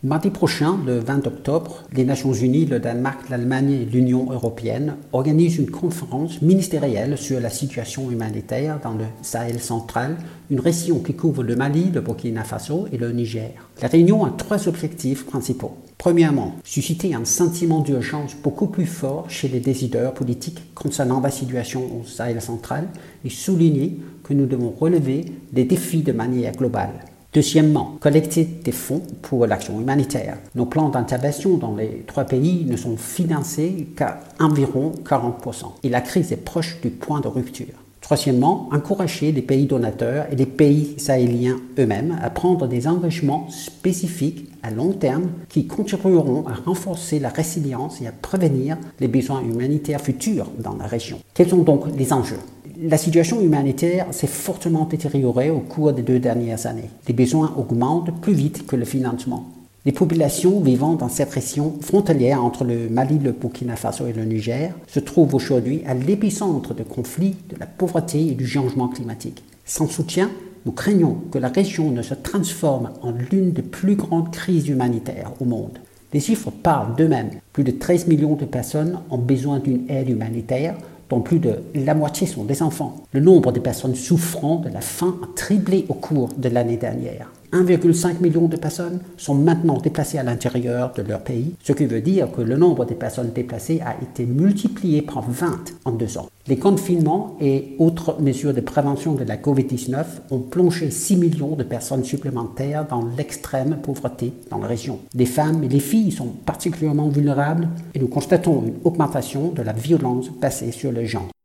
Mardi prochain, le 20 octobre, les Nations Unies, le Danemark, l'Allemagne et l'Union européenne organisent une conférence ministérielle sur la situation humanitaire dans le Sahel central, une région qui couvre le Mali, le Burkina Faso et le Niger. La réunion a trois objectifs principaux. Premièrement, susciter un sentiment d'urgence beaucoup plus fort chez les décideurs politiques concernant la situation au Sahel central et souligner que nous devons relever les défis de manière globale. Deuxièmement, collecter des fonds pour l'action humanitaire. Nos plans d'intervention dans les trois pays ne sont financés qu'à environ 40%. Et la crise est proche du point de rupture. Troisièmement, encourager les pays donateurs et les pays sahéliens eux-mêmes à prendre des engagements spécifiques à long terme qui contribueront à renforcer la résilience et à prévenir les besoins humanitaires futurs dans la région. Quels sont donc les enjeux ? La situation humanitaire s'est fortement détériorée au cours des 2 dernières années. Les besoins augmentent plus vite que le financement. Les populations vivant dans cette région frontalière entre le Mali, le Burkina Faso et le Niger se trouvent aujourd'hui à l'épicentre de conflits, de la pauvreté et du changement climatique. Sans soutien, nous craignons que la région ne se transforme en l'une des plus grandes crises humanitaires au monde. Les chiffres parlent d'eux-mêmes. Plus de 13 millions de personnes ont besoin d'une aide humanitaire, dont plus de la moitié sont des enfants. Le nombre de personnes souffrant de la faim a triplé au cours de l'année dernière. 1,5 million de personnes sont maintenant déplacées à l'intérieur de leur pays, ce qui veut dire que le nombre de personnes déplacées a été multiplié par 20 en 2 ans. Les confinements et autres mesures de prévention de la COVID-19 ont plongé 6 millions de personnes supplémentaires dans l'extrême pauvreté dans la région. Les femmes et les filles sont particulièrement vulnérables et nous constatons une augmentation de la violence basée sur le genre.